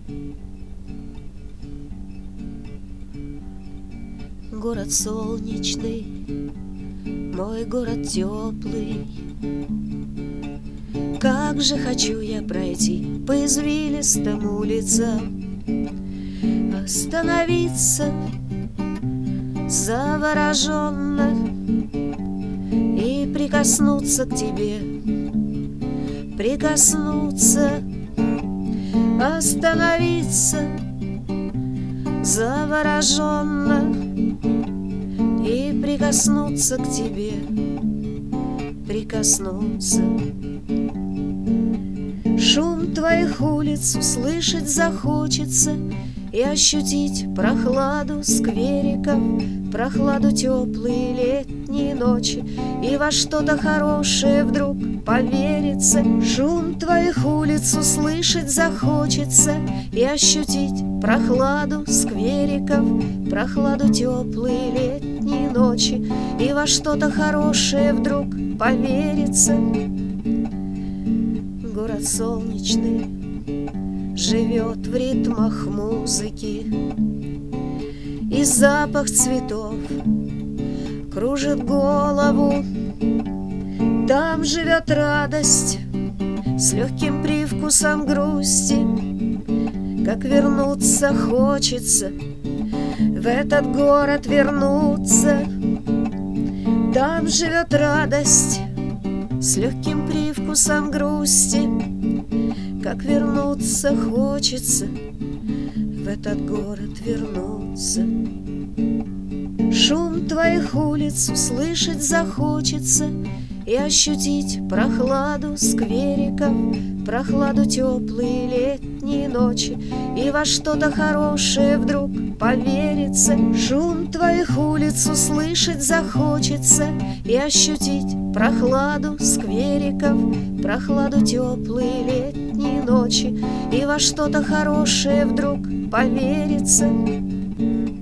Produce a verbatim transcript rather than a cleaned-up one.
Город солнечный, мой город теплый. Как же хочу я пройти по извилистым улицам, остановиться завороженно и прикоснуться к тебе, прикоснуться, остановиться завороженно и прикоснуться к тебе, прикоснуться. Шум твоих улиц услышать захочется и ощутить прохладу сквериков, прохладу теплой летней ночи, и во что-то хорошее вдруг поверится. Шум твоих улиц услышать захочется и ощутить прохладу сквериков, прохладу теплой летней ночи, и во что-то хорошее вдруг поверится. Город солнечный живет в ритмах музыки, и запах цветов кружит голову. Там живет радость с легким привкусом грусти. Как вернуться хочется, в этот город вернуться. Там живет радость с легким привкусом грусти. Как вернуться хочется, в этот город вернуться. Шум твоих улиц услышать захочется и ощутить прохладу сквериков, прохладу теплой летней ночи, и во что-то хорошее вдруг поверится. Шум твоих улиц услышать захочется и ощутить прохладу сквериков, прохладу теплой летней ночи, и во что-то хорошее вдруг поверится.